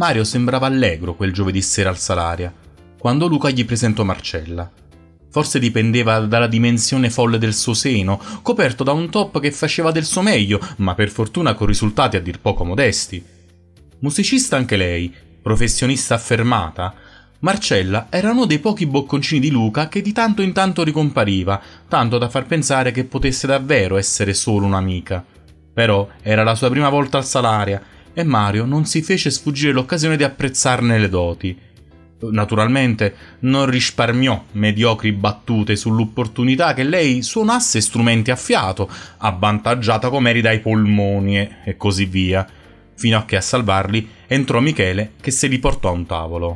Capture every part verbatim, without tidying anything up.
Mario sembrava allegro quel giovedì sera al Salaria, quando Luca gli presentò Marcella. Forse dipendeva dalla dimensione folle del suo seno, coperto da un top che faceva del suo meglio, ma per fortuna con risultati a dir poco modesti. Musicista anche lei, professionista affermata, Marcella era uno dei pochi bocconcini di Luca che di tanto in tanto ricompariva, tanto da far pensare che potesse davvero essere solo un'amica. Però era la sua prima volta al Salaria e Mario non si fece sfuggire l'occasione di apprezzarne le doti. Naturalmente non risparmiò mediocri battute sull'opportunità che lei suonasse strumenti a fiato, avvantaggiata com'eri dai polmoni e così via, fino a che a salvarli entrò Michele che se li portò a un tavolo.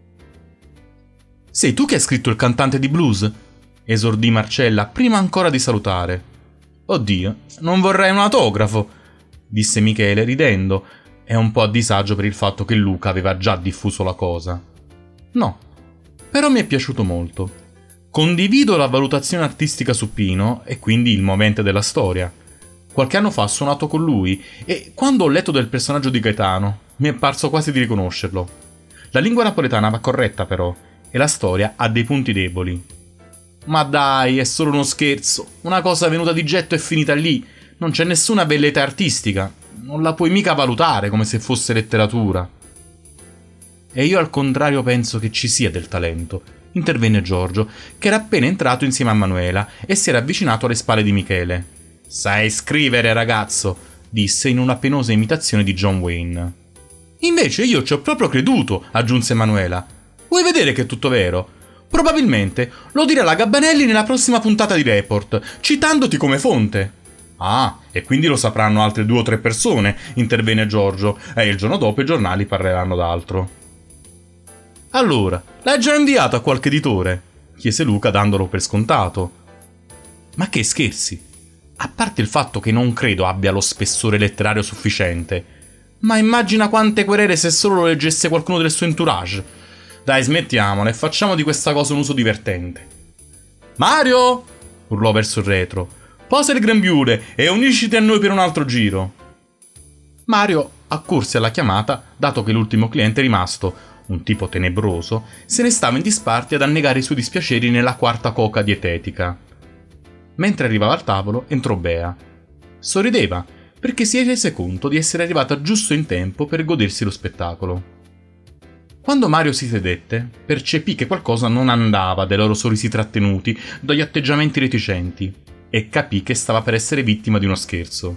«Sei tu che hai scritto il cantante di blues?» esordì Marcella prima ancora di salutare. «Oddio, non vorrei un autografo», disse Michele ridendo e un po' a disagio per il fatto che Luca aveva già diffuso la cosa. «No, però mi è piaciuto molto. Condivido la valutazione artistica su Pino e quindi il movente della storia. Qualche anno fa ho suonato con lui e quando ho letto del personaggio di Gaetano mi è parso quasi di riconoscerlo. La lingua napoletana va corretta però e la storia ha dei punti deboli». «Ma dai, è solo uno scherzo, una cosa venuta di getto e finita lì, non c'è nessuna bellezza artistica, non la puoi mica valutare come se fosse letteratura». «E io al contrario penso che ci sia del talento», intervenne Giorgio, che era appena entrato insieme a Manuela e si era avvicinato alle spalle di Michele. «Sai scrivere, ragazzo», disse in una penosa imitazione di John Wayne. «Invece io ci ho proprio creduto», aggiunse Manuela. «Vuoi vedere che è tutto vero? Probabilmente lo dirà la Gabbanelli nella prossima puntata di Report, citandoti come fonte». «Ah, e quindi lo sapranno altre due o tre persone», intervenne Giorgio, e il giorno dopo i giornali parleranno d'altro. «Allora, l'hai già inviato a qualche editore?» chiese Luca dandolo per scontato. «Ma che scherzi? A parte il fatto che non credo abbia lo spessore letterario sufficiente, ma immagina quante querele se solo lo leggesse qualcuno del suo entourage. Dai, smettiamola e facciamo di questa cosa un uso divertente». «Mario!» urlò verso il retro. «Posa il grembiule e unisciti a noi per un altro giro». Mario accorse alla chiamata, dato che l'ultimo cliente rimasto, un tipo tenebroso, se ne stava in disparte ad annegare i suoi dispiaceri nella quarta coca dietetica. Mentre arrivava al tavolo, entrò Bea. Sorrideva, perché si rese conto di essere arrivata giusto in tempo per godersi lo spettacolo. Quando Mario si sedette, percepì che qualcosa non andava dai loro sorrisi trattenuti, dagli atteggiamenti reticenti, e capì che stava per essere vittima di uno scherzo.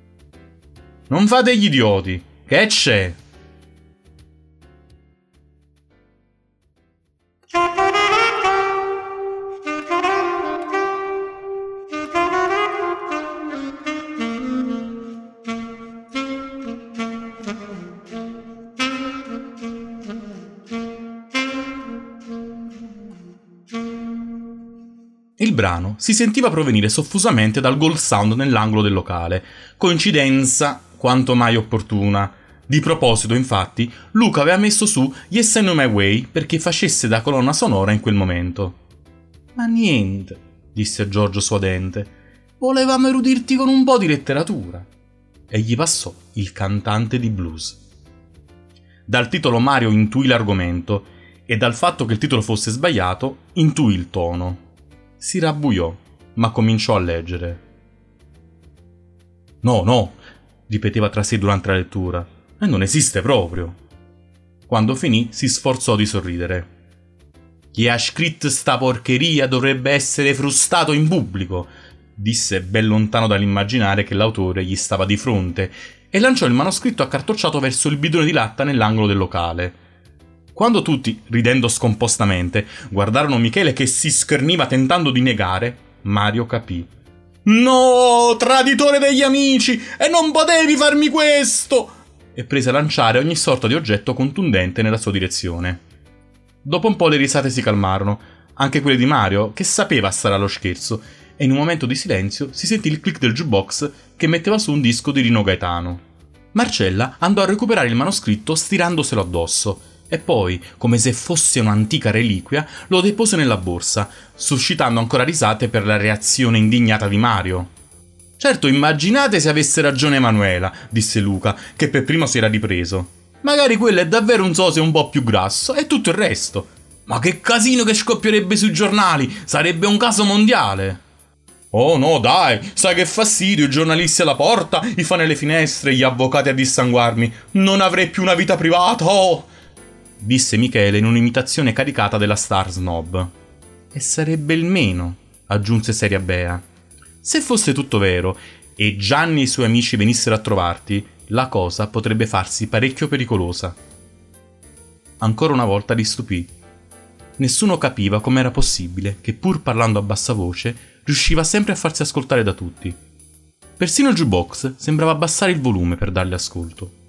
«Non fate gli idioti! Che c'è?» Il brano si sentiva provenire soffusamente dal gold sound nell'angolo del locale, coincidenza quanto mai opportuna. Di proposito, infatti, Luca aveva messo su Yes I Know My Way perché facesse da colonna sonora in quel momento. «Ma niente», disse Giorgio suadente, «volevamo erudirti con un po' di letteratura». E gli passò il cantante di blues. Dal titolo Mario intuì l'argomento e dal fatto che il titolo fosse sbagliato intuì il tono. Si rabbuiò, ma cominciò a leggere. «No, no», ripeteva tra sé durante la lettura, «e non esiste proprio». Quando finì si sforzò di sorridere. «Chi ha scritto sta porcheria dovrebbe essere frustato in pubblico», disse ben lontano dall'immaginare che l'autore gli stava di fronte, e lanciò il manoscritto accartocciato verso il bidone di latta nell'angolo del locale. Quando tutti, ridendo scompostamente, guardarono Michele che si scherniva tentando di negare, Mario capì. «No, traditore degli amici! E non potevi farmi questo!» e prese a lanciare ogni sorta di oggetto contundente nella sua direzione. Dopo un po' le risate si calmarono, anche quelle di Mario, che sapeva stare allo scherzo, e in un momento di silenzio si sentì il click del jukebox che metteva su un disco di Rino Gaetano. Marcella andò a recuperare il manoscritto stirandoselo addosso, e poi, come se fosse un'antica reliquia, lo depose nella borsa, suscitando ancora risate per la reazione indignata di Mario. «Certo, immaginate se avesse ragione Emanuela», disse Luca, che per primo si era ripreso. Magari quello è davvero un sosia un po' più grasso e tutto il resto. Ma che casino che scoppierebbe sui giornali! Sarebbe un caso mondiale! Oh no, dai, sai che fastidio, i giornalisti alla porta, i fan alle finestre, gli avvocati a dissanguarmi. Non avrei più una vita privata, oh! Disse Michele in un'imitazione caricata della star snob. E sarebbe il meno, aggiunse seria Bea. Se fosse tutto vero e Gianni e i suoi amici venissero a trovarti, la cosa potrebbe farsi parecchio pericolosa. Ancora una volta li stupì. Nessuno capiva com'era possibile che, pur parlando a bassa voce, riusciva sempre a farsi ascoltare da tutti. Persino il jukebox sembrava abbassare il volume per darle ascolto.